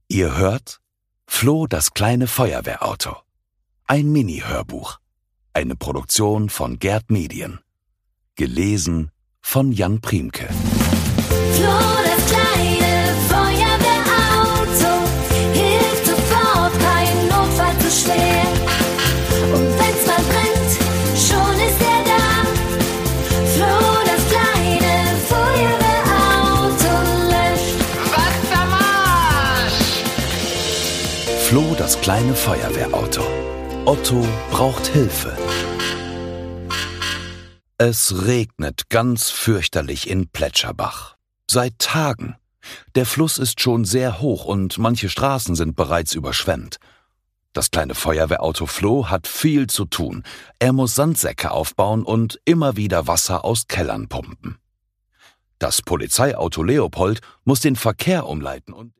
Ihr hört Flo, das kleine Feuerwehrauto. Ein Mini-Hörbuch. Eine Produktion von Gerd Medien. Gelesen von Jan Priemke. Flo, das kleine Feuerwehrauto, hilft sofort, kein Notfall zu schwer. Und wenn's mal brennt, schon ist er da. Flo, das kleine Feuerwehrauto löscht. Wassermarsch! Flo, das kleine Feuerwehrauto. Otto braucht Hilfe. Es regnet ganz fürchterlich in Plätscherbach. Seit Tagen. Der Fluss ist schon sehr hoch und manche Straßen sind bereits überschwemmt. Das kleine Feuerwehrauto Flo hat viel zu tun. Er muss Sandsäcke aufbauen und immer wieder Wasser aus Kellern pumpen. Das Polizeiauto Leopold muss den Verkehr umleiten und